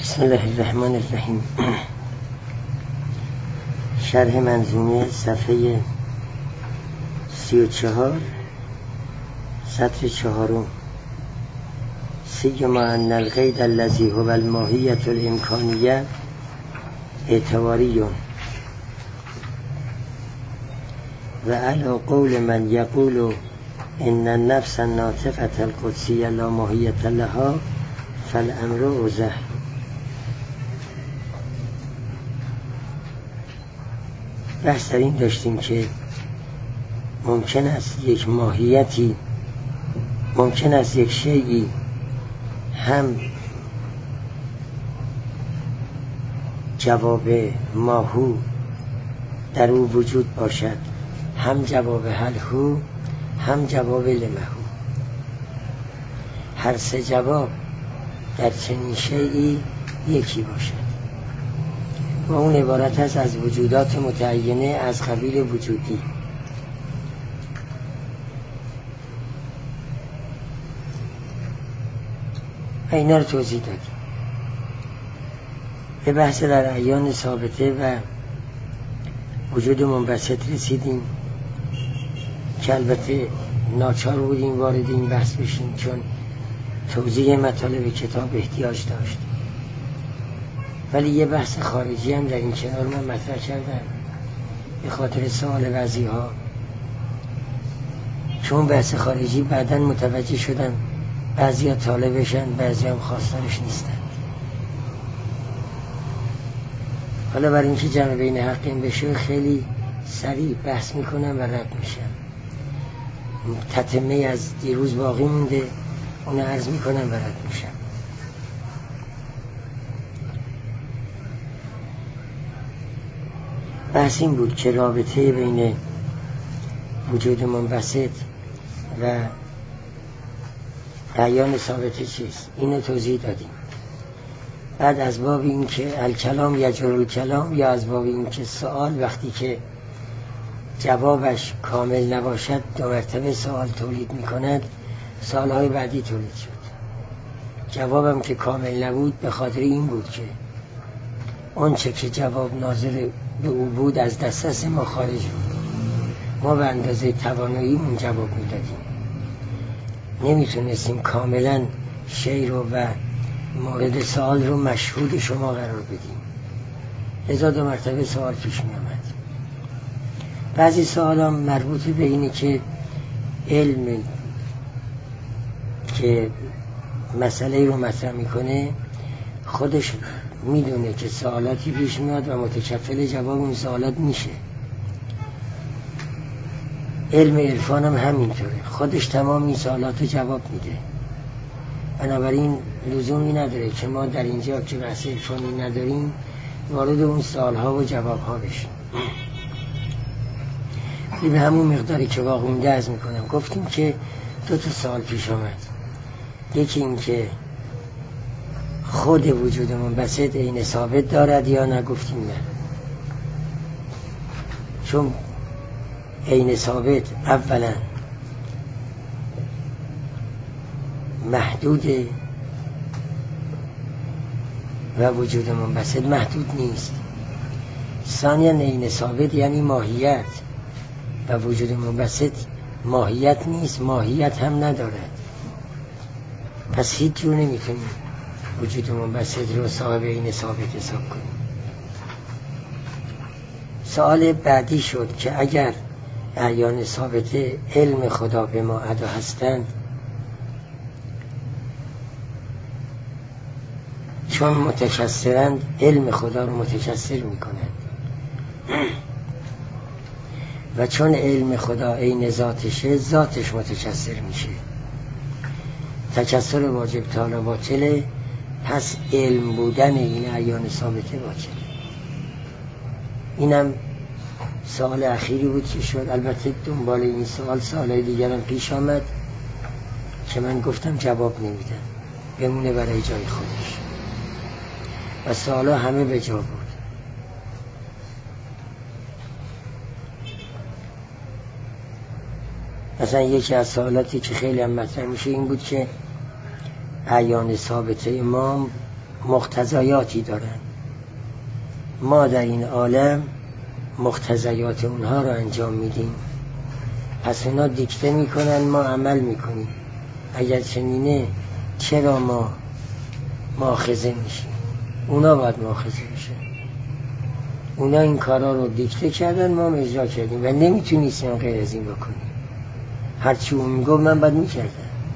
بسم الله الرحمن الرحیم. شرح منظومه صفحه 34 سطر 4. سیما ان القید الذی هو الماهیة الامکانیه اعتباری و علی قول من یقول ان النفس الناطقة القدسیه لا ماهیة لها فالامر اوضح. بحث در این داشتیم که ممکن است یک ماهیتی، ممکن است یک شیئی هم جواب ماهو در او وجود باشد، هم جواب هلهو، هم جواب لمهو. هر سه جواب در چنین شیئی یکی باشد و اون عبارت است از وجودات متعینه از قبیل وجودی. و اینا رو توضیح دادیم. به بحث در اعیان ثابته و وجود منبسط رسیدیم که البته ناچار بودیم وارد این بحث بشیم چون توضیح مطالب کتاب احتیاج داشت. ولی یه بحث خارجی هم در این کنار من مطرح کردم به خاطر سوال بعضی‌ها، چون بحث خارجی بعداً متوجه شدم بعضی‌ها طالبشن، بعضی‌ها هم خواستارش نیستن. حالا برای اینکه جمع بین حقین بشه خیلی سریع بحث میکنم و رد میشم. تتمه از دیروز باقی مونده، اون عرض میکنم و رد میشم. بحث این بود که رابطه بین وجود منبسط و اعیان ثابته چیست؟ اینو توضیح دادیم. بعد از باب این که الکلام یجر الکلام، یا از باب این که سوال وقتی که جوابش کامل نباشد دو مرتبه سوال تولید میکند، سوالهای بعدی تولید شد. جوابم که کامل نبود به خاطر این بود که اون چه که جواب ناظر به او بود از دسترس ما خارج بود. ما به اندازه تواناییمون جواب میدادیم، نمیتونستیم کاملا شی رو و مورد سوال رو مشهود شما قرار بدیم. لذا دو مرتبه سوال پیش می آمد. بعضی سوال هم مربوط به اینه که علم که مسئله رو مطرح میکنه خودش میدونه که سوالاتی پیش میاد و متکفل جواب اون سوالات میشه. علم عرفان هم همینطوره، خودش تمام این سوالات رو جواب میده. بنابراین لزومی نداره که ما در اینجا که بحث عرفانی نداریم وارد اون سوالها و جوابها بشیم. به همون مقداری که واقع مونده عرض میکنم. گفتیم که دو تا سوال پیش آمد. یکی این که خود وجود منبسط عین ثابت دارد یا نه؟ گفتیم نه، چون عین ثابت اولا محدوده و وجود منبسط محدود نیست. ثانیا عین ثابت یعنی ماهیت و وجود منبسط ماهیت نیست، ماهیت هم ندارد. پس هیچ جور نمیتونیم وجود منبسط رو صاحب عین ثابت حساب کنیم. سوال بعدی شد که اگر اعیان ثابت علم خدا به ما ادا هستند، چون متکثرند علم خدا رو متکثر میکنند و چون علم خدا عین ذاتشه ذاتش متکثر میشه. تکثر واجب تعالی باطله، پس علم بودن این اعیان ثابته باطله. اینم سوال اخیری بود که شد. البته دنبال این سوال دیگرم پیش آمد که من گفتم جواب نمیدم، بمونه برای جای خودش و سوالا همه به جا بود. مثلا یکی از سوالاتی که خیلی هم مطرح میشه این بود که اعیان ثابته ما مقتضیاتی دارن. ما در این عالم مقتضیات اونها رو انجام میدیم، پس اونا دیکته میکنن، ما عمل میکنیم. اگر چنینه چرا ما مؤاخذه میشیم؟ اونا باید مؤاخذه میشه. اونا این کارا رو دیکته کردن، ما اجرا کردیم و نمیتونیم غیر از این بکنیم. هرچی اون میگفت من باید میکردم.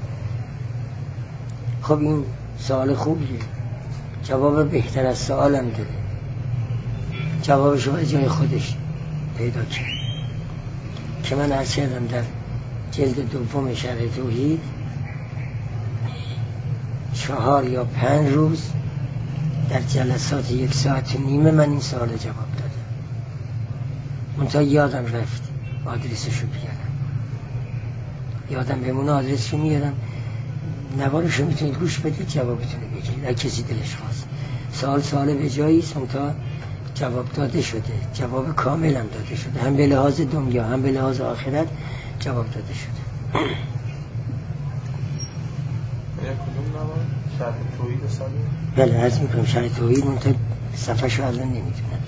خب این سوال خوبیه، جواب بهتر از سوالم داره، جوابش رو جای خودش پیدا کرد که من عرض کردم در جلد دوم شرح توحید 4 یا 5 روز در جلسات 1.5 ساعت من این سوال جواب دادم. منتها یادم رفت آدرسشو بیارم، یادم بمونه آدرسشو میارم، نوارشو میتونید گوش بدید، جوابتونه بگیرید اگه کسی دلش خواست. سوال به جاییست، منتها جواب داده شده، جواب کامل هم داده شده، هم به لحاظ دنیا هم به لحاظ آخرت جواب داده شده. کدوم نوار؟ شرح توحید سالی؟ بله عرض میکنم شرح توحید، منتها صفحه شو الان نمیدونم.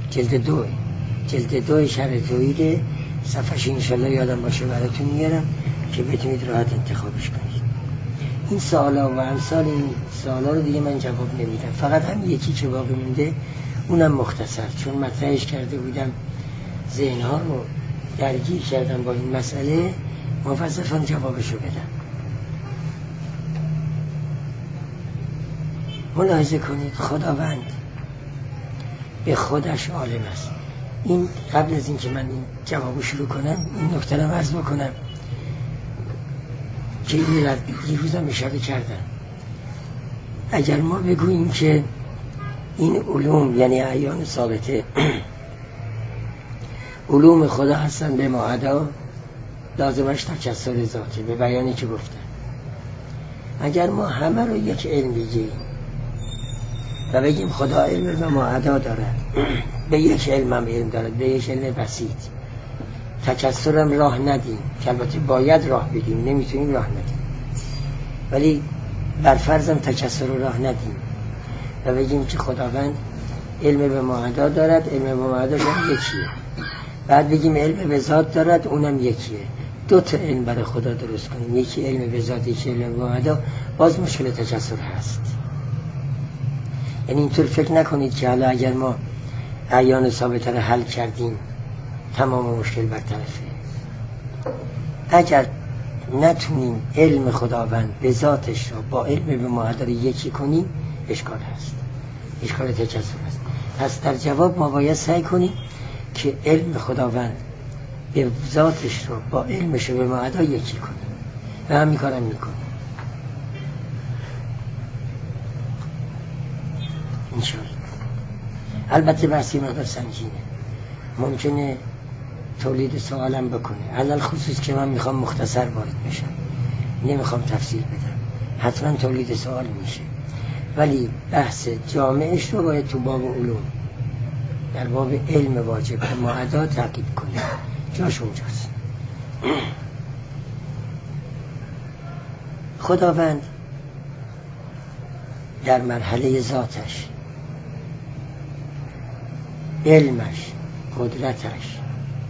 جلد 2 شرح توحید، صفحه انشالله یادم باشه براتون میارم که بتونید راحت انتخابش کنید. این سوالا و امثال این سوالا رو دیگه من جواب نمیدم، فقط هم یکی که باقی مونده اونم مختصر، چون مطرحش کرده بودم ذهنها رو درگیر کردم با این مسئله، موظفم جوابشو بدم. ملاحظه کنید خداوند به خودش عالم است. این قبل از این که من این جوابو شروع کنم این نکته رو عرض بکنم که این را دیروزم اشاره کردم. اگر ما بگوییم که این علوم یعنی اعیان ثابته علوم خدا هستن به معدا، لازمش تکثر ذاته، به بیانی که گفتن. اگر ما همه رو یک علم بگیریم و بگیم خدا علم به معدا دارد، به یک علم هم علم دارد، به یک علم بسیط، تکثرم راه ندیم، که البته باید راه بدیم، نمیتونیم راه ندیم، ولی بر فرضم تکثر راه ندیم و بگیم که خداوند علم به معدا دارد، علم به معداش هم یکیه، بعد بگیم علم به ذات دارد، اونم یکیه، 2 تا علم برای خدا درست کنیم، یکی علم به ذات یکی علم به معدا، باز مشکل تکثر هست. یعنی اینطور فکر نکنید که حالا اگر ما اعیان ثابته رو حل کردیم تمام مشکل برطرفه. اگر نتونیم علم خداوند به ذاتش رو با علم به معدا رو یکی کنیم اشکال هست، اشکال تکثر هست. پس در جواب ما باید سعی کنیم که علم خداوند به ذاتش رو با علمش رو به معدا یکی کنیم و همین کارم میکنیم انشاءالله. البته بحثی مقدار سنگینه، ممکنه تولید سوالم بکنه، علل خصوص که من میخوام مختصر وارد بشم، نمیخوام تفصیل بدم، حتما تولید سوال میشه، ولی بحث جامعش رو باید تو باب علوم در باب علم واجب و معدا تعقیب کنه، جاش اونجاست. خداوند در مرحله ذاتش، علمش، قدرتش،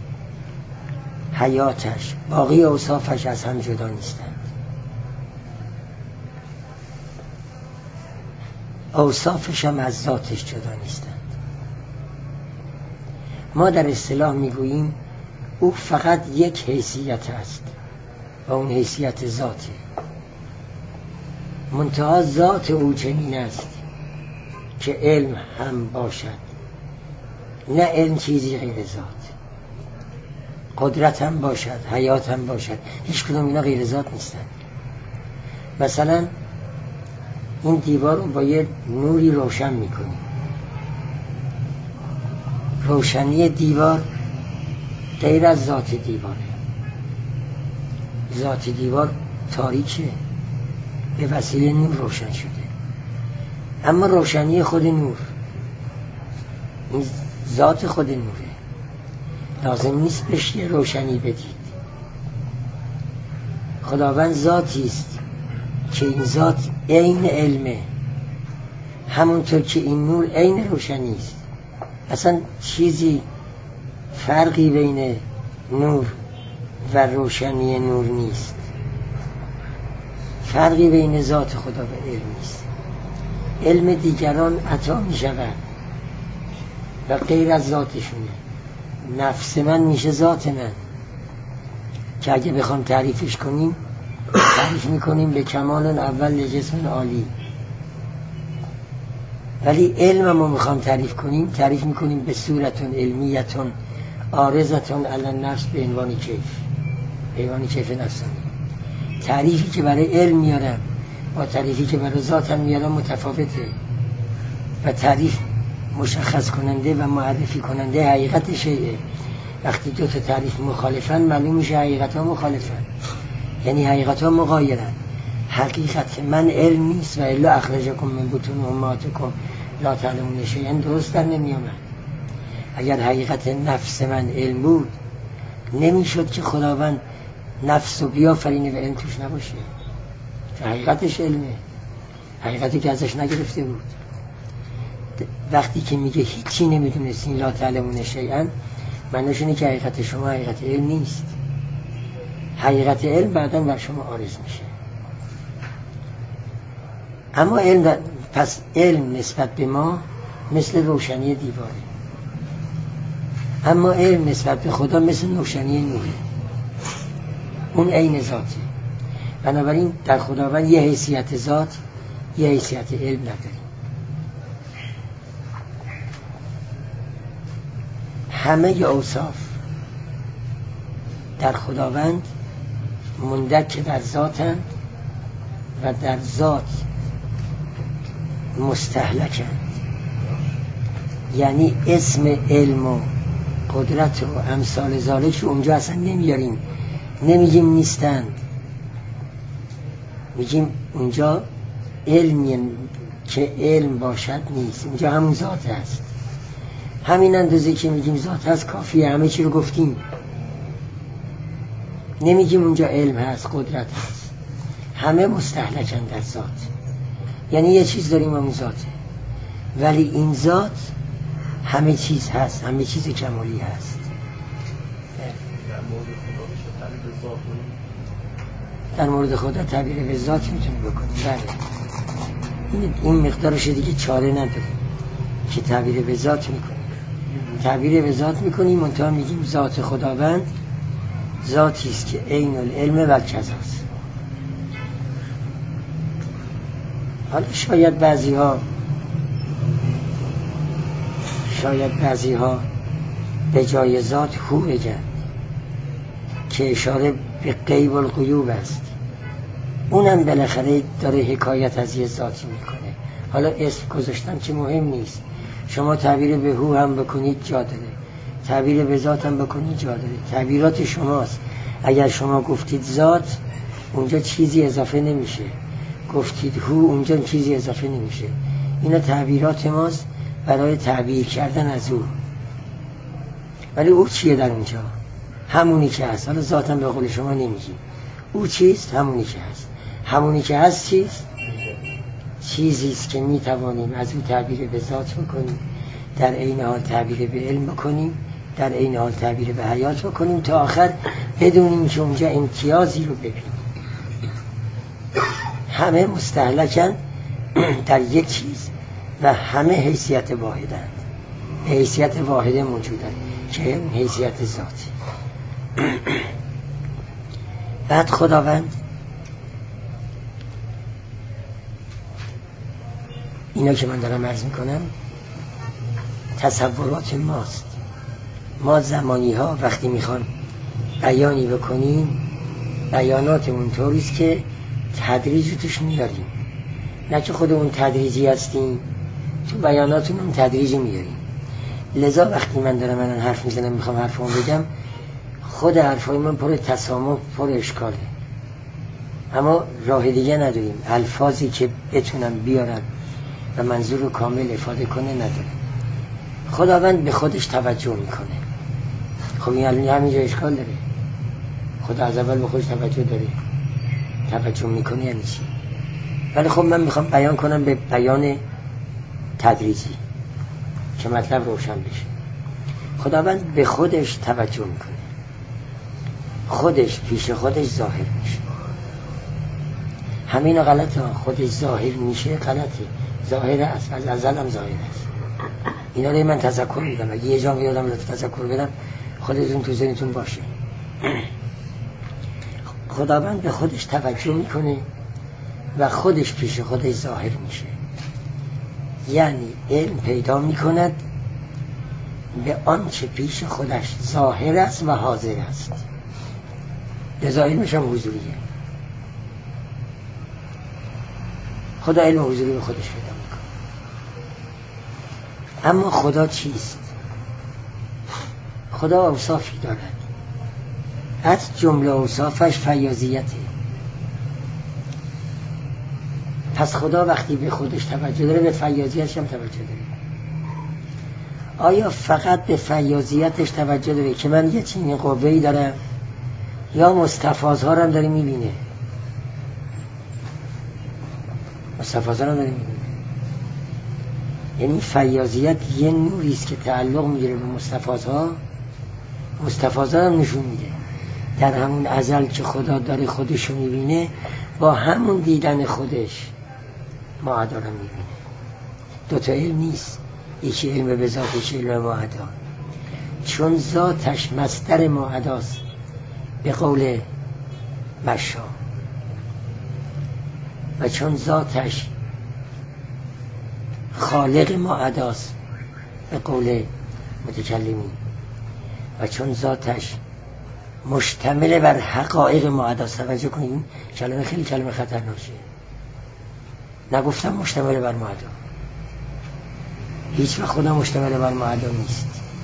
حیاتش، باقی اوصافش از هم جدا نیستند. اوصافش هم از ذاتش جدا نیستند. ما در اصطلاح میگوییم او فقط یک حیثیت است و اون حیثیت ذاته، منتها ذات او چنین است که علم هم باشد، نه علم چیزی غیر ذات، قدرت هم باشد، حیات هم باشد، هیچ کدوم اینا غیر ذات نیستن. مثلا این دیوار رو با یه نوری روشن میکنیم، روشنی دیوار غیر از ذات دیواره، ذات دیوار تاریکه، به وسیله نور روشن شده، اما روشنی خود نور، این ذات خود نوره، لازم نیست بهش یه روشنی بدید. خداوند ذاتی است که این ذات عین علمه، همونطور که این نور عین روشنی است. اصلا چیزی فرقی بین نور و روشنی نور نیست، فرقی بین ذات خدا و علم نیست. علم دیگران عطا می شود و غیر از ذاتشونه. نفس من میشه ذات من که اگه بخوام تعریفش کنیم تعریف میکنیم به کمال اول جسم عالی، ولی علممو میخوام تعریف کنیم تعریف میکنیم به صورتون علمیتون عارضتون علی النفس به عنوان کیف نفسانی. تعریفی که برای علم میارم با تعریفی که برای ذاتم میارم متفاوته و تعریف مشخص کننده و معرفی کننده حقیقت شیئه. وقتی دو تا تعریف مخالفن معلوم میشه حقیقت ها مخالفن، یعنی حقیقت ها مغایرن. حقیقت من علم نیست و الا اخرجکم من بطون امهاتکم لا تعلمون شیئا درست در نمی آمد. اگر حقیقت نفس من علم بود نمیشد که خداوند نفس و بیافرینه و علم توش نباشه. حقیقتش علمه، حقیقتی که ازش نگرفته بود. وقتی که میگه هیچی نمیدونستین لا تعلمون شیئا، معنیش اینه که حقیقت شما حقیقت علم نیست. حقیقت علم بعداً بر شما عارض میشه. اما علم پس علم نسبت به ما مثل روشنی دیواره، اما علم نسبت به خدا مثل روشنی نوره، اون عین ذاته. بنابراین در خداوند یه حیثیت ذات یه حیثیت علم نداریم. همه اوصاف در خداوند مندرج در ذاتند و در ذات مستهلکند. یعنی اسم علم و قدرت و امثال ذالک رو اونجا اصلا نمیاریم، نمیگیم نیستند، میگیم اونجا علمی که علم باشد نیست، اونجا همون ذات هست. همین اندازه که میگیم ذات هست کافیه، همه چی رو گفتیم. نمیگیم اونجا علم هست قدرت هست، همه مستهلکن در ذات. یعنی یه چیز داریم همون ذاته، ولی این ذات همه چیز هست، همه چیز کمالی هست. در مورد خدا تعبیر به ذات میتونی بکنیم. بله این مقدارش دیگه چاره نداریم که تعبیر به ذات میکنیم. تعبیر به ذات میکنیم منتها میگیم ذات خداوند ذاتی است که عین العلم و کذاست. حالا شاید بعضی ها به جای ذات هو بگن که اشاره به غیب الغیوب است، اونم بالاخره داره حکایت از یه ذاتی میکنه. حالا اسم گذاشتن که مهم نیست، شما تعبیر به هو هم بکنید جا داره، تعبیر به ذات هم بکنید جا داره، تعبیرات شماست. اگر شما گفتید ذات اونجا چیزی اضافه نمیشه، گفتید هو اونجا چیزی اضافه نمیشه. اینا تعبیرات ماست برای تعبیر کردن از او. ولی او چیه در اونجا؟ همونی که هست. حالا ذاتم به قول شما نمیگیم. او چیست؟ همونی که هست. همونی که هست چیست؟ چیزیست که میتوانیم از او تعبیر به ذات بکنیم، در عین حال تعبیر به علم بکنیم، در عین حال تعبیر به حیات بکنیم، تا آخر بدونیم که اونجا امتیازی رو ببینیم. همه مستهلکن در یک چیز و همه حیثیت واحدن، حیثیت واحده موجودن که اون حیثیت ذاتی. بعد خداوند اینا که من دارم عرض میکنم تصورات ماست. ما زمانی ها وقتی میخوان بیانی بکنیم بیاناتمون طوریست که تدریج توش میاریم، نه که خود اون تدریجی هستیم، تو بیاناتمون تدریجی میاریم. لذا وقتی من دارم الان حرف میزنم میخوام حرفمو بگم، خود حرفای من پر تسامح پر اشکاله، اما راه دیگه نداریم. الفاظی که بتونم بیارم و منظور رو کامل افاده کنه نداریم. خداوند به خودش توجه میکنه. خب این الان همینجا اشکال داره. خدا از اول به خودش توجه داره، توجه میکنه یعنی چی؟ ولی خب من میخوام بیان کنم به بیان تدریجی که مطلب روشن بشه. خداوند به خودش توجه میکنه، خودش پیش خودش ظاهر میشه. همین غلطه، خودش ظاهر میشه غلطه، ظاهر است، از ازل هم ظاهر است. اینا رو من تذکر میدم، اگه یه جا یادم لطف تذکر بدم خودتون تو ذهنتون باشه. خداوند به خودش توجه میکنه و خودش پیش خودش ظاهر میشه، یعنی علم پیدا میکند به آنچه پیش خودش ظاهر است و حاضر است. لذا علمش هم حضوریه. خدا علم حضوری به خودش پیدا میکنه. اما خدا چیست؟ خدا اوصافی دارد، از جمله اوصافش فیاضیته. پس خدا وقتی به خودش توجه داره به فیاضیتش هم توجه داره. آیا فقط به فیاضیتش توجه داره که من یه چنین قوه‌ای دارم، یا مستفازها رو هم داره میبینه؟ مستفازها رو هم داره میبینه. یعنی فیاضیت یه نوریست که تعلق میگیره به مستفازها، مستفازها هم نشون میده در همون ازل که خدا داره خودشو میبینه، با همون دیدن خودش معدا رو میبینه. دوتا علم نیست، یکی علم به ذات، یکی علم معدا. چون ذاتش مصدر معداست به قول مشا، و چون ذاتش خالق معداست به قول متکلمین، و چون ذاتش مشتمل بر حقایق معداست. توجه کنید، کلمه خیلی کلمه خطرناکه. نگفتم مشتمل بر معدا، هیچ وقت خدا مشتمل بر معدا نیست.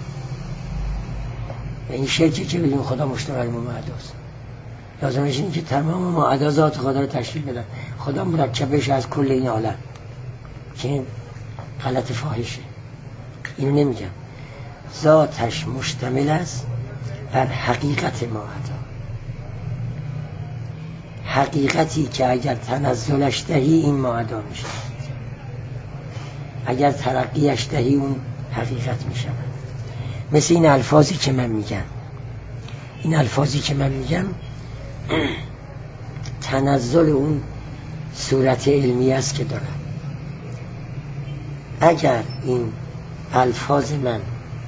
این شرکه که بگیم خدا مشتمل بر معداست. لازمش اینه که تمام معدا ذات خدا رو تشکیل بدن. خدا مرکبش از کل این عالم، که این غلط فاحشه. اینو نمیگم. ذاتش مشتمل است بر حقیقت معدا، حقیقتی که اگر تنزلش دهی این معدا میشه، اگر ترقیش دهی اون حقیقت میشه. مثل این الفاظی که من میگم، این الفاظی که من میگم تنزل اون صورت علمی است که دارم. اگر این الفاظ من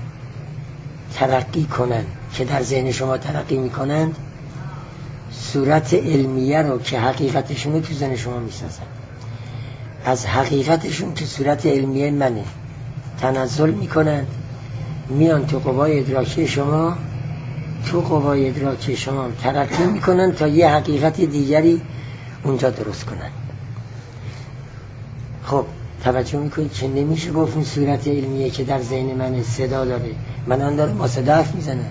ترقی کنند که در ذهن شما ترقی میکنند، صورت علمیه رو که حقیقتشون رو تو ذهن شما میسازن. از حقیقتشون که صورت علمیه منه تنزل میکنند، میان تو قوای ادراکی شما، تو قوای ادراکی شما ترقی میکنن تا یه حقیقت دیگری اونجا درست کنن. خب توجه میکنید که نمیشه گفت اون صورت علمیه که در ذهن من صدا داره، من دارم با صدا حرف میزنم.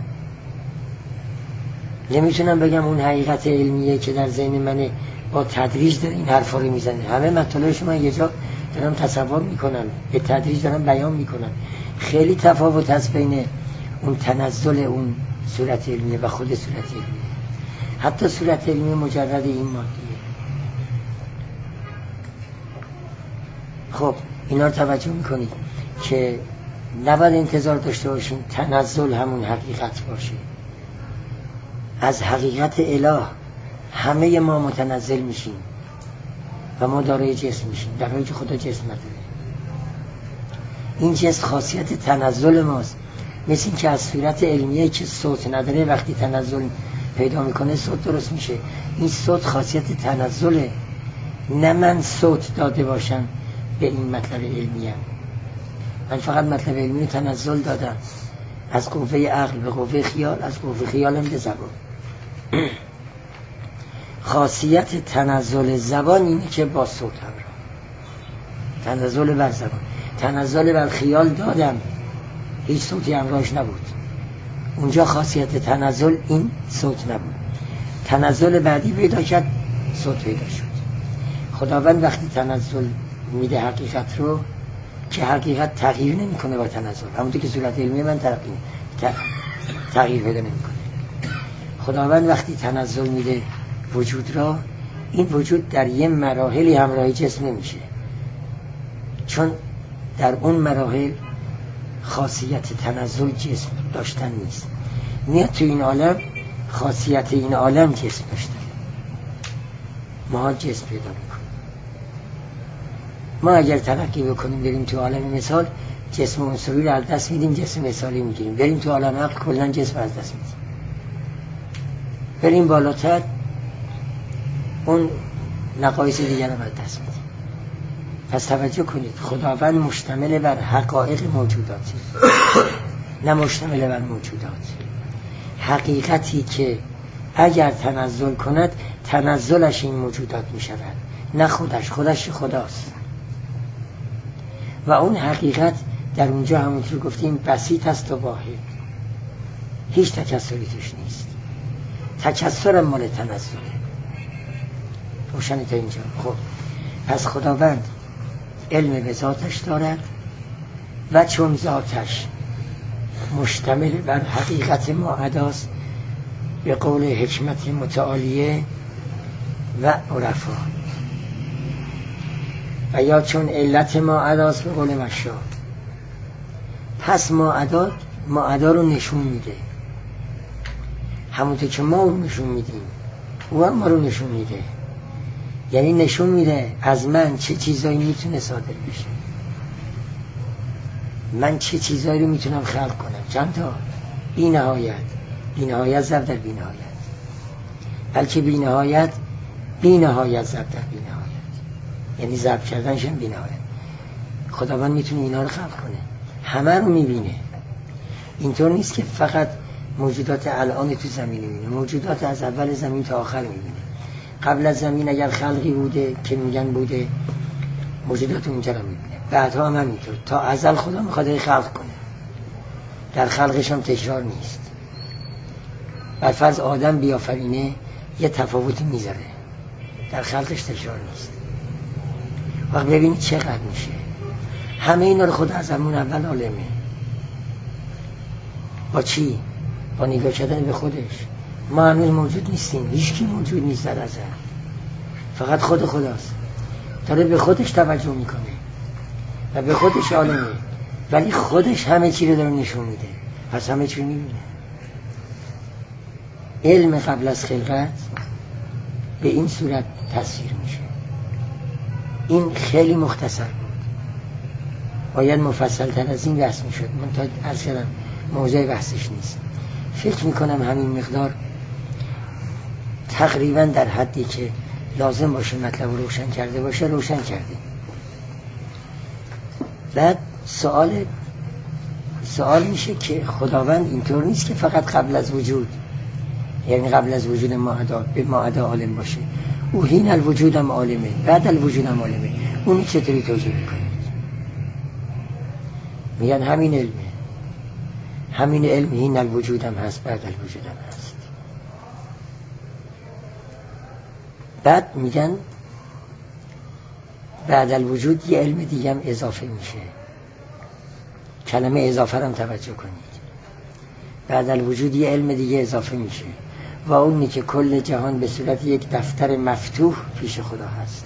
نمیتونم بگم اون حقیقت علمیه که در ذهن من با تدریج داره این حرفا رو میزنه. همه مطالبش من یه جا دارم تصور میکنم، به تدریج دارم بیان میکنم. خیلی تفاوت هست بین اون تنزل اون صورت علمیه و خود صورت علمیه. حتی صورت علمیه مجرد این مادیه. خب اینا رو توجه میکنید که نباید انتظار داشته باشین تنزل همون حقیقت باشه. از حقیقت اله همه ما متنزل میشیم و ما دارای جسم میشیم، در حالی که خدا جسم نداره. این جسم خاصیت تنزل ماست. مثل این که از صورت علمیه که صوت نداره وقتی تنزل پیدا میکنه صوت درست میشه. این صوت خاصیت تنزله، نه من صوت داده باشم به این مطلب علمیه. من فقط مطلب علمی تنزل دادم از قوه عقل به قوه خیال، از قوه خیالم به زبان. خاصیت تنزل زبان اینه که با صوت همراه، تنزل بر زبان. تنزل بر خیال دادم، هیچ صوتی همراهش نبود. اونجا خاصیت تنزل این صوت نبود. تنزل بعدی پیدا کرد، صوت پیدا شد. خداوند وقتی تنزل میده حقیقت رو، که حقیقت تغییر نمیکنه با تنزل، همونطور که صورت علمی من تغییر پیدا نمیکنه. خداوند وقتی تنزل میده وجود را، این وجود در یه مراحلی همراه جسم نمیشه، چون در اون مراحل خاصیت تنزل جسم داشتن نیست. میاد تو این عالم خاصیت این عالم جسم داشتن. ما جسم پیدا میکنیم. ما اگر ترقی بکنیم بریم تو عالم مثال، جسم عنصری رو از دست میدیم، جسم مثالی میگیریم. بریم تو عالم عقل کلا جسم از دست میدیم. بریم بالاتر اون نقایص دیگر رو از دست میدیم. پس توجه کنید، خداوند مشتمل بر حقایق موجوداتی، نه مشتمل بر موجودات. حقیقتی که اگر تنزل کند تنزلش این موجودات می شود، نه خودش خداست. و اون حقیقت در اونجا همونطور گفتیم بسیط است و واحد، هیچ تکسری توش نیست. تکسر مال تنزله. روشنه تا اینجا؟ خب پس خداوند علم به ذاتش دارد و چون ذاتش مشتمل بر حقیقت ما اداست، به قول حکمت متعالیه و عرفا، و یا چون علت ما اداست به قول مشا. پس ما ادا رو نشون میده، همونطور که ما رو نشون میدیم او هم ما رو نشون میده. یعنی نشون میده از من چه چیزایی میتونه صادر بشه، من چه چیزایی رو میتونم خلق کنم. چند تا؟ بی نهایت ضرب در بی نهایت، بلکه بی نهایت ضرب در بی نهایت، یعنی ضرب کردنش هم بی نهایت. خداوند میتونه اینا رو خلق کنه، همه رو میبینه. اینطور نیست که فقط موجودات الان تو زمین میبینه، موجودات از اول زمین تا آخر میبینه. قبل از زمین اگر خلقی بوده که میگن بوده، موجودات اونجا رو میبینه. بعدها هم همینطور، تا ازل خدا میخواد خلق کنه، در خلقش هم تکرار نیست. بر فرض آدم بیافرینه یه تفاوتی میذاره، در خلقش تکرار نیست. وقت ببینید چقدر میشه. همه اینا رو خدا از همون اول عالمه. با چی؟ با نگاه کردن به خودش. ما هنوز موجود نیستیم، هیچ کی موجود نیست در ازل، فقط خداست. داره به خودش توجه میکنه و به خودش عالمه، ولی خودش همه چی رو داره نشون میده. پس همه چی رو میبینه. علم قبل از خلقت به این صورت تصویر میشه. این خیلی مختصر بود، باید مفصل تر از این بحث میشد. من تا عرض کردم موضوع بحثش نیست. فکر میکنم همین مقدار تقریبا در حدی که لازم باشه مطلب رو روشن کرده باشه روشن کرده. بعد سوال میشه که خداوند اینطور نیست که فقط قبل از وجود، یعنی قبل از وجود ماعدا عالم باشه. او هین الوجود هم عالمه، بعد الوجود هم عالمه. اونی چطوری توجیه میکنید؟ میگن همین علم هین الوجود هم هست، بعد الوجود هم هست. بعد میگن بعد الوجود یه علم دیگه هم اضافه میشه. کلمه اضافه هم توجه کنید. بعد الوجود یه علم دیگه اضافه میشه و اونی که کل جهان به صورت یک دفتر مفتوح پیش خدا هست.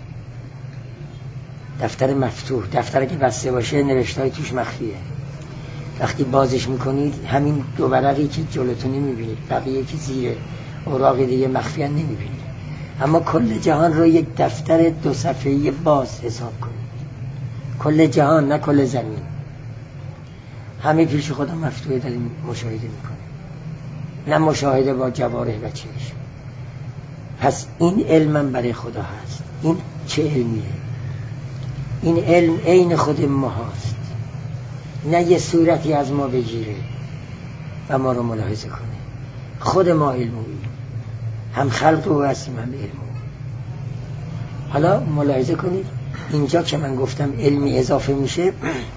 دفتر مفتوح، دفتری که بسته باشه نوشته‌های توش مخفیه. وقتی بازش میکنید همین دو ورقی که جلوتون نمیبینید، بقیه که زیر اوراق دیگه مخفی نمیبینید. اما کل جهان رو یک دفتر 2 صفحه‌ای باز حساب کنید. کل جهان، نه کل زمین. همه پیش خدا مفتوحه، داریم مشاهده میکنه، نه مشاهده با جوارح و چشم. پس این علمم برای خدا هست. این چه علمیه؟ این علم عین خود ما هست، نه یه صورتی از ما بگیره و ما رو ملاحظه کنه. خود ما علموی، هم خلق او هستیم هم علمو. حالا ملاحظه کنید اینجا که من گفتم علمی اضافه میشه،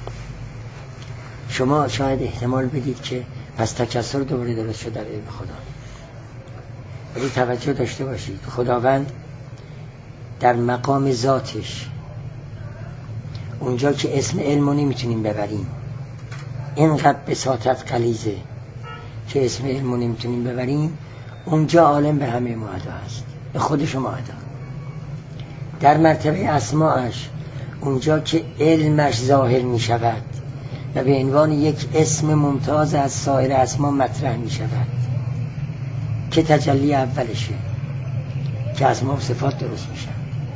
شما شاید احتمال بدید که پس تکسر دوباره درست شد در علم خدا. ولی توجه داشته باشید خداوند در مقام ذاتش، اونجا که اسم علمو نمیتونیم ببریم، اینقدر بساطت غلیظه که اسم علمو نمیتونیم ببریم، اونجا عالم به همه معدا هست، به خودش معدا. در مرتبه اسماعش اونجا که علمش ظاهر می شود و به عنوان یک اسم ممتاز از سایر اسما مطرح می شود که تجلی اولشه که اسما و صفات درست میشن.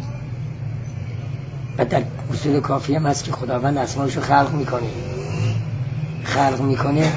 و در اصول کافی هم هست که خداوند اسمایشو خلق میکنه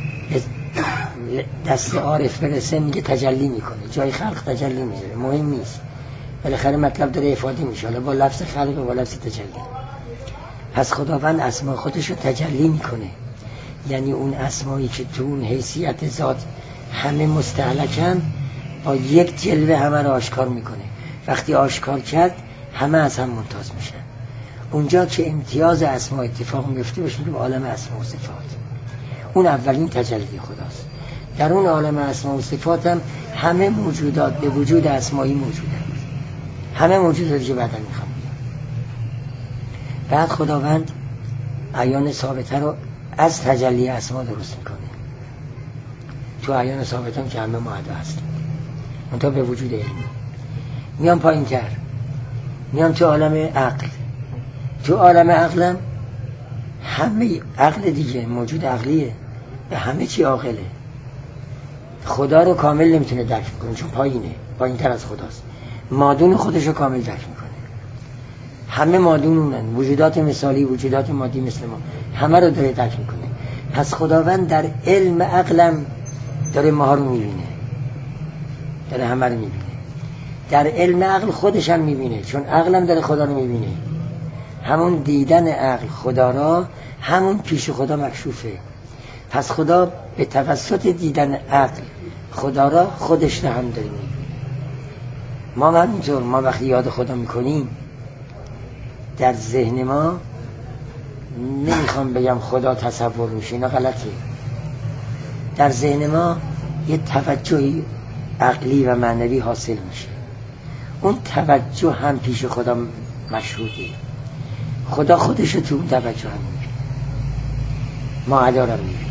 دست عارف برسه میگه تجلی میکنه، جای خلق تجلی میذاره، مهم نیست، بالاخره مطلب داره افاده میشه، حالا با لفظ خلق و با لفظ تجلی. پس خداوند اسما خودشو تجلی میکنه، یعنی اون اسمایی که تو اون حیثیت ذات همه مستهلکن با یک جلوه همه رو آشکار میکنه. وقتی آشکار کرد همه از هم ممتاز میشن. اونجا که امتیاز اسما اتفاق میفته بشه میگه عالم اسما و صفات، اون اولین تجلی خداست. در اون عالم اسما و صفات هم همه موجودات به وجود اسمایی موجودن، همه موجوداتی که بعدا میخوام بیان. بعد خداوند اعیان ثابته رو از تجلی اسما درست میکنه. تو اعیان ثابته هم که همه معدا هستن، منتها به وجود علمی میان پایین تر، میان تو عالم عقل. تو عالم عقلم همه عقل دیگه موجود عقلیه و همه چی عاقله. خدا رو کامل نمیتونه درک کنه چون پایین تر از خداست. مادون خودش رو کامل درک میکنه. همه مادون اونن، وجودات مثالی، وجودات مادی مثل ما، همه رو داره درک میکنه. پس خداوند در علم عقلم داره ماها رو میبینه، داره همه رو میبینه. در علم عقل خودش هم میبینه، چون عقلم داره خدا رو میبینه. همون دیدن عقل خدا را همون پیش خدا مکشوفه. پس خدا به توسط دیدن عقل خدا را خودش را هم داره میبینه. ما همینطور، ما وقتی یاد خدا میکنیم در ذهن ما، نمیخوام بگم خدا تصور میشه، اینا غلطه، در ذهن ما یه توجهی عقلی و معنوی حاصل میشه. اون توجه هم پیش خدا مشهوده، خدا خودش تو اون توجه هم میبینه، معدا رو میبینه.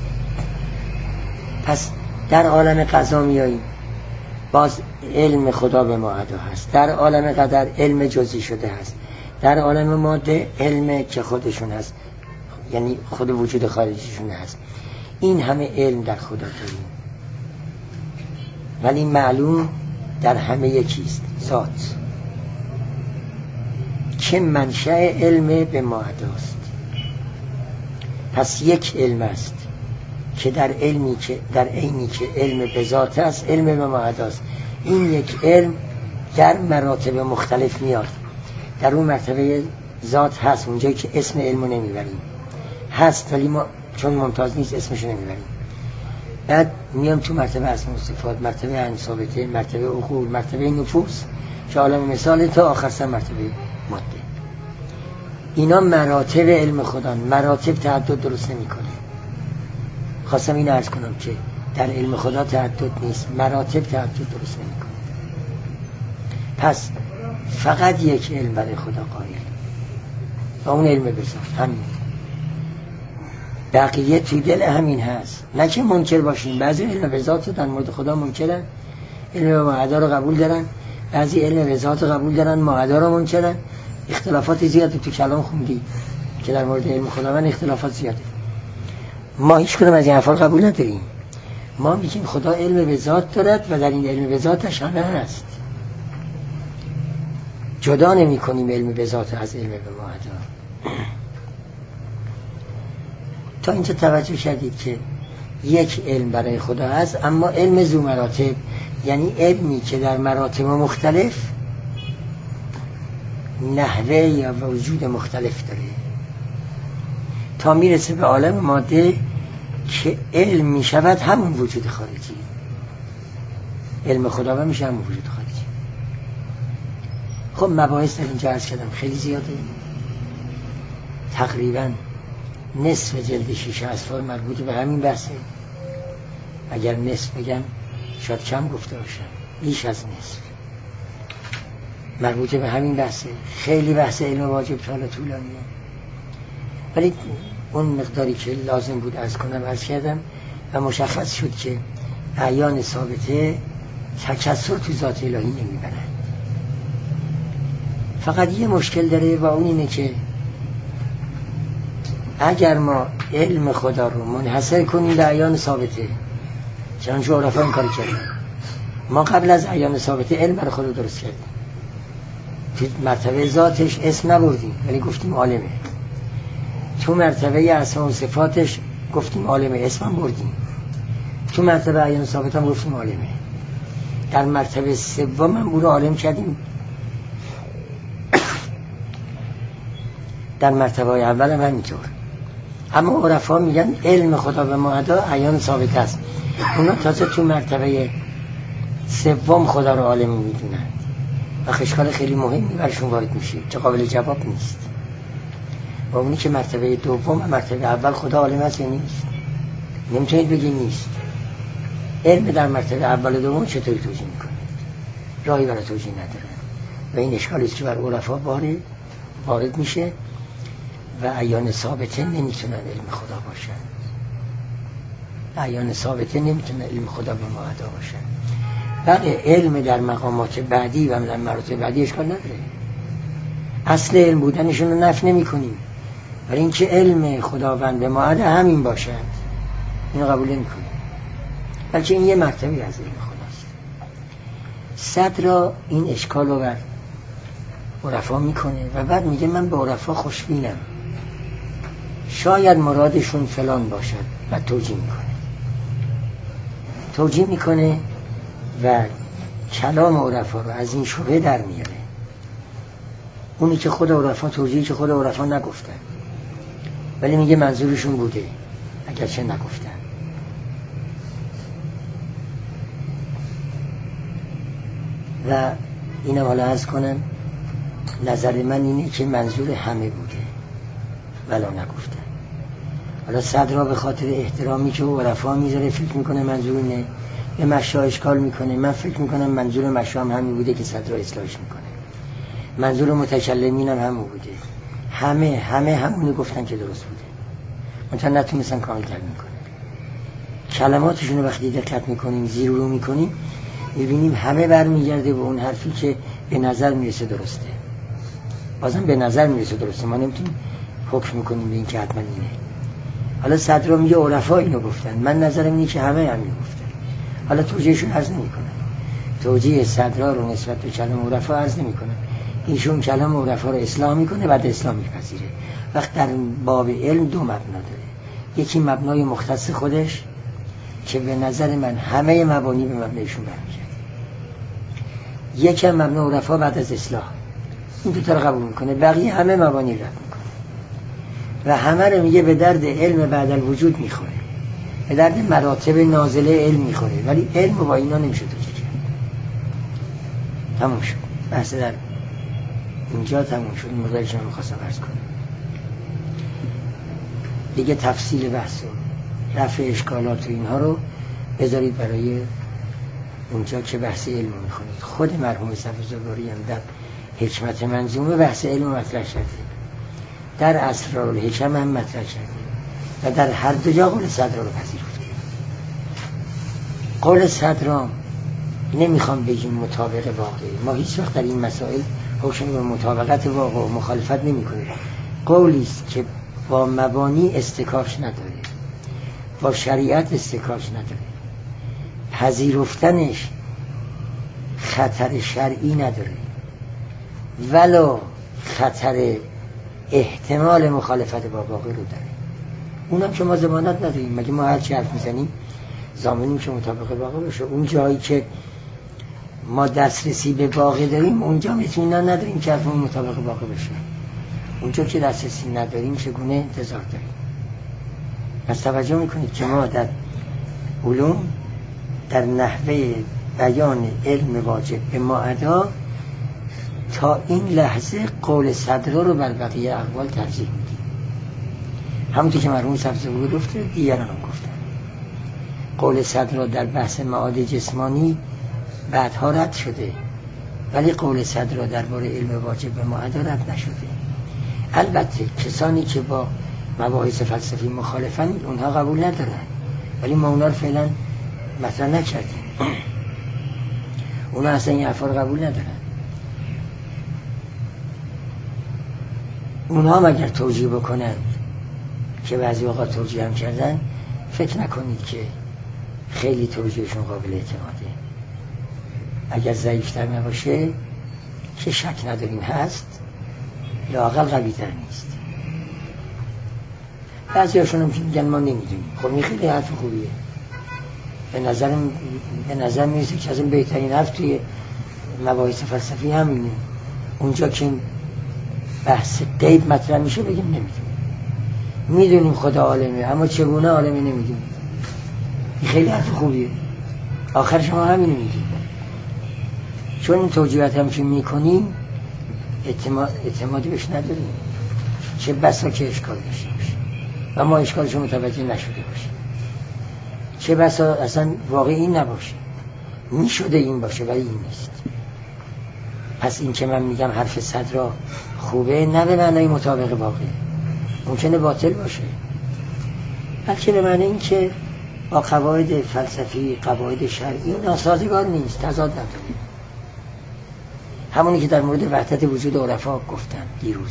پس در عالم قضا میاییم، باز علم خدا به معدا هست. در عالم قدر علم جزئی شده هست. در عالم ماده علم که خودشون هست، یعنی خود وجود خارجیشون هست. این همه علم در خدا داریم، ولی معلوم در همه یکیست، ذات که منشأ علم به معداست. پس یک علم است که در عینی که علم به ذات است، علم به معداست. این یک علم در مراتب مختلف میاد. در اون مرتبه ذات هست، اونجایی که اسم علمو نمیبریم، هست ولی ما چون ممتاز نیست اسمشو نمیبریم. بعد میام تو مرتبه اسم و صفات، مرتبه عین ثابته، مرتبه عقول، مرتبه نفوس که عالم مثال تا آخر سر مرتبه ماده. اینا مراتب علم خدا، مراتب تعدد درست نمیکنه. خواستم این عرض کنم که در علم خدا تعدد نیست، مراتب تعدد درست نمیکنه. پس فقط یک علم برای خدا قائل و اون علم بذات، همین. بقیه توی دل همین هست. نه که منکر باشیم، بعضی علم به ذات در مورد خدا منکرن، علم به معدا رو قبول دارن، بعضی علم به ذات رو قبول دارن، معدا رو منکرن. اختلافات زیاده تو کلام خوندی که در مورد علم خداوند اختلافات زیاده. ما هیچ کدوم از این حرفا قبول نداریم. ما میگیم خدا علم به ذات دارد و در این علم به ذاتش همه هست. جدا نمی کنیم علم به ذات از علم به معدا. تا اینجا توجه کردید که یک علم برای خدا هست، اما علم ذو مراتب، یعنی علمی که در مراتب مختلف نحوه یا وجود مختلف داره، تا میرسه به عالم ماده که علم میشود همون وجود خارجی. علم خدا میشه همون وجود خارجی. خب مباحث در اینجا عرض کردم خیلی زیاده، تقریبا نصف جلد 6 اسفار مربوط به همین بحثه. اگر نصف بگم شاید کم گفته باشم، بیش از نصف مربوط به همین بحثه. خیلی بحث علم واجب حالا طولانیه، ولی اون مقداری که لازم بود عرض کنم عرض کردم و مشخص شد که اعیان ثابته تکثر تو ذات الهی نمیبرن، فقط یه مشکل داره و اون اینه که اگر ما علم خدا رو منحصر کنیم به اعیان ثابته، چنانچه عرفا این کاری کردن، ما قبل از اعیان ثابته علم برای خدا درست کردیم، تو مرتبه ذاتش اسم نبردیم ولی گفتیم عالمه، تو مرتبه اسما و صفاتش گفتیم عالمه اسم بردیم، تو مرتبه اعیان ثابت هم گفتیم عالمه، در مرتبه سوم هم او رو عالم کردیم، در مرتبه اول هم همینطور. اما عرفا میگن علم خدا به ما ادا اعیان ثابت است، اونا تازه تو مرتبه سوم خدا رو عالم میدونن و اشکال خیلی مهمی برشون وارد میشه که قابل جواب نیست. و اونی که مرتبه دوم و مرتبه اول خدا عالم است یا نیست، نمیتونید بگید نیست. علم در مرتبه اول و دوم چطوری توجیه میکنه؟ راهی برای توجیه نداره و این اشکالی است که بر عرفا وارد میشه و اعیان ثابته نمیتونن علم خدا باشن، اعیان ثابته نمیتونن علم خدا به ما ادا باشن. بله علم در مقامات بعدی و در مراتب بعدی اشکال نداره، اصل علم بودنشون رو نفی نمی کنیم، ولی این که علم خداوند به ما ادا همین باشد اینو قبول نمی کنیم، بلکه این یه مرتبه از علم خداست. صدر این اشکال رو بر عرفا میکنه و بعد میگه من به عرفا خوشبینم، شاید مرادشون فلان باشد و توجیه میکنه و کلام عرفا رو از این شبهه در میاره، اونی که خود عرفا توجیهی که خود عرفا نگفتن ولی میگه منظورشون بوده اگرچه نگفتن. و اینم حالا عرض کنم نظر من اینه که منظور همه بوده ولا نگفتن. حالا صدرا به خاطر احترامی که عرفا میذاره فکر میکنه منظور اینه، به مشا اشکال میکنه، من فکر میکنم منظور مشا هم همین بوده که صدرا اصلاحش میکنه، منظور متکلمین هم همون بوده، همه همونی گفتن که درست بوده، منتها نتونستن کامل ترجمه کنن. کلماتشون رو وقتی دقت میکنیم زیر رو میکنیم میبینیم همه برمیگرده به اون حرفی که به نظر میرسه درسته، بازم به نظر میرسه درسته، ما نمیتونیم حکم میکنیم به این که حتما اینه. حالا صدرا میگه عرفا اینو گفتن، من نظرم اینه که همه همین گفتن. حالا توجیهشون عرض نمیکنن، توجیه صدرا رو نسبت به کلام عرفا عرض نمیکنن، ایشون کلام عرفا رو اصلاح میکنه بعد اسلام میپذیره. وقت در باب علم دو مبنا داره، یکی مبنای مختص خودش که به نظر من همه مبانی به مبنایشون برمیگرده، یکی هم مبنا عرفا بعد از اصلاح، این دو تا رو قبول میکنه، بقیه همه مبانی رد میکنه و همه رو میگه به درد علم بعد الوجود میخوره، به درد مراتب نازله علم میخوره، ولی علم با اینا نمیشه توجیه کرد. تموم شد بحث، در اینجا تموم شد. این مقداری که من میخواستم عرض کنم دیگه تفصیل بحث و رفع اشکالات و اینها رو بذارید برای اونجا که بحث علم رو میخونید. خود مرحوم صفی‌زرگاری هم در حکمت منظومه بحث علم رو مطرح کرده، در اسرارالحکم هم مطرح کرده و در هر دو جا قول صدرا رو پذیرفته. قول صدرا نمیخوام بگیم مطابق واقعی، ما هیچ وقت در این مسائل حکم به مطابقت واقع و مخالفت نمی کنیم. قولی است که با مبانی استکاش نداره، با شریعت استکاش نداره، پذیرفتنش خطر شرعی نداره ولو خطر احتمال مخالفت با واقع رو داره. اونم که ما ضمانت نداریم، مگه ما هر چی حرف میزنیم ضامنیم که مطابق واقع باشه. اون جایی که ما دسترسی به واقع داریم اونجا اطمینان نداریم که حرفمون مطابق واقع بشه، اونجا که دسترسی نداریم چگونه انتظار داریم؟ پس توجه میکنید که ما در علوم در نحوه بیان علم واجب به ما ادا تا این لحظه قول صدرا رو بر بقیه اقوال ترجیح میدیم، همونطور که مرحوم صفی‌زرگاری گفته دیگران هم گفتن. قول صدرا در بحث معاد جسمانی بعدها رد شده ولی قول صدرا درباره علم واجب به ما ادا رد نشده. البته کسانی که با مباحث فلسفی مخالفن اونها قبول ندارن، ولی ما اونا رو فعلا مطرح نکردیم، اونا اصلا این حرفا رو قبول ندارن. اونا هم اگر توجیه بکنن که بعضی اوقات توجیه هم کردن، فکر نکنید که خیلی توجیهشون قابل اعتماده. اگر ضعیفتر نباشه که شک نداریم هست، لااقل قوی‌تر نیست. بعضی هاشون هم میگن ما نمیدونیم. خب این خیلی حرف خوبیه. به نظر میرسه که از این بهترین حرف توی مباحث فلسفی همینه. اونجا که بحث غیب مطرح میشه بگیم نمیدونیم. میدونیم خدا عالمه، اما چگونه عالمه نمیدونیم. این خیلی حرف خوبیه. آخر شما همینو میگید. چون این توجیهات هم که میکنیم اعتمادی بهش نداریم. چه بسا که اشکال داشته باشه و ما اشکالش متوجه نشده باشه، چه بسا اصلا واقعی این نباشه، میشده این باشه ولی این نیست. پس این که من میگم حرف صدرا خوبه نه به معنی مطابق واقع، ممکنه باطل باشه، بلکه به معنی این که با قواعد فلسفی، قواعد شرعی ناسازگار نیست، تضاد نداره. همونی که در مورد وحدت وجود عرفا گفتم دیروز.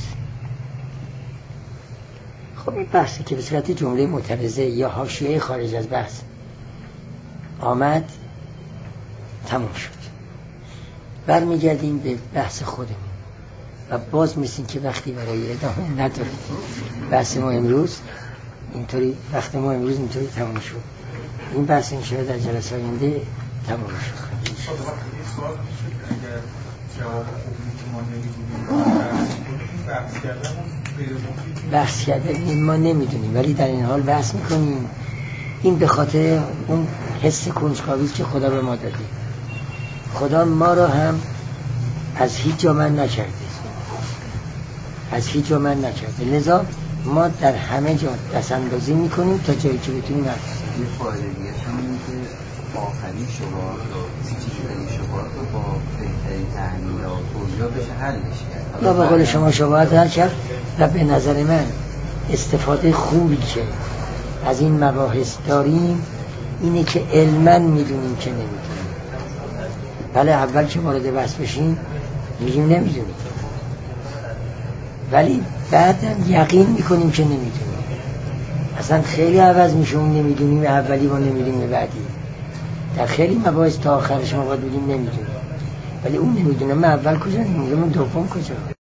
خب این بحثی که به صورت جمله معترضه یا حاشیه خارج از بحث آمد تموم شد. برمیگردیم به بحث خودمون و باز مثل که وقتی برای ادامه نداریم. بحث ما امروز اینطوری، وقت ما امروز اینطوری تموم شد. این بحث این شاید در جلسه آینده تموم شد. بحث کردن ما نمیدونیم ولی در این حال بحث میکنیم. این به خاطر اون حس کنجکاوی که خدا به ما داده. خدا ما را هم از هیچ جا من نکرده، لذا ما در همه جا دست اندازی میکنیم تا جایی که بتونیم یه فایده دیگه همین که آخرین شبهات و چیزی شبهات رو با بهترین تحلیلات توجیه بشه حلش کرد. یا به قول شما شبهات حل کرد و به نظر من استفاده خوبی که از این مباحث داریم اینه که علماً میدونیم که نمیدونیم. بله اول که وارد بحث بشیم میگیم نمیدونیم، ولی بعدم یقین میکنیم که نمیدونیم. اصلا خیلی عوض میشه اون نمیدونیم اولی با نمیدونیم بعدی. در خیلی مباحث تا آخرش ما باید بگیم نمیدونیم، ولی اون نمیدونم من اول کجا نمیدونم دوم کجا.